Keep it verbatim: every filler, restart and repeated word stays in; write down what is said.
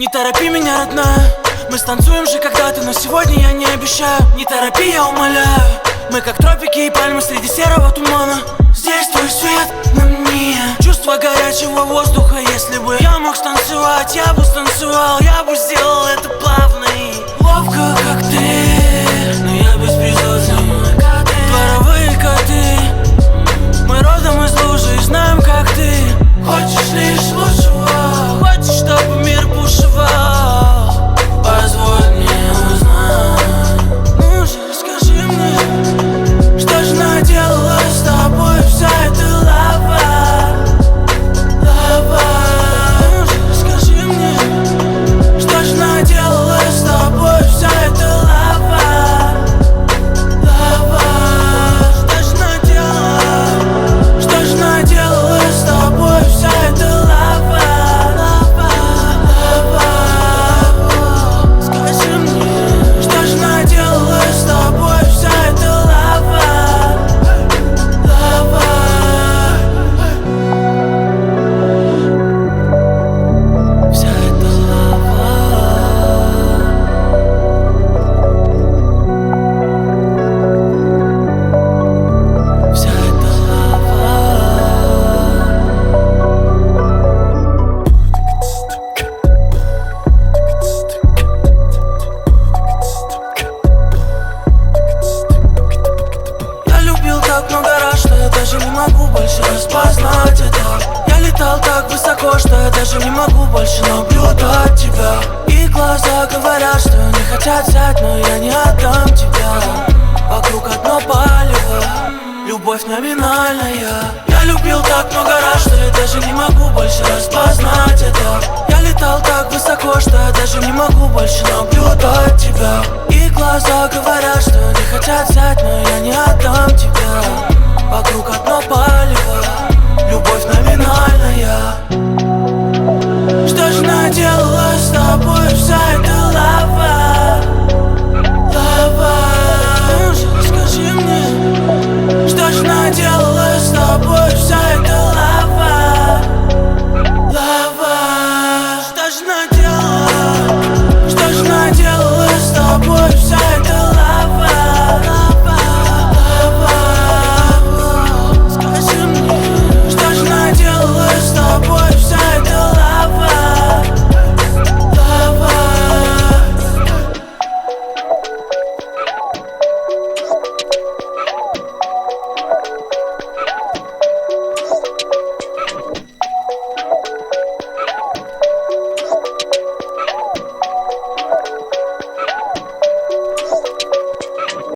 Не торопи меня, родная, мы станцуем же когда-то, но сегодня я не обещаю. Не торопи, я умоляю, мы как тропики и пальмы среди серого тумана. Здесь твой свет на мне, чувство горячего воздуха. Если бы я мог станцевать, я бы станцевал, я бы сделал это плавно и ловко, как ты. Но я беспризорный, дворовые коты. Мы родом из лужи и знаем, как ты. Хочешь лишь лучшего, хочешь, чтобы мир бушевал. Позволь мне узнать, ну же, скажи мне, что же наделала с тобой вся эта лава? Лава. Ну же, скажи мне, что же наделала с тобой вся эта лава? Лава. Что же наделала, что же наделала с тобой вся эта лава? Лава. Лава. Скажи мне, что же наделала с тобой вся эта лава? Лава. Вся эта лава. Вся эта лава. Я любил так много раз, что я даже не могу больше распознать это. Я летал так высоко, что я даже не могу больше наблюдать тебя. И глаза говорят, что не хотят взять, но я не отдам тебя. Вокруг одно палево, любовь номинальная. Я любил так много раз, что я даже не могу больше распознать это. Я летал так высоко, что я даже не могу больше наблюдать тебя. И глаза говорят, что не хотят взять, но я не отдам.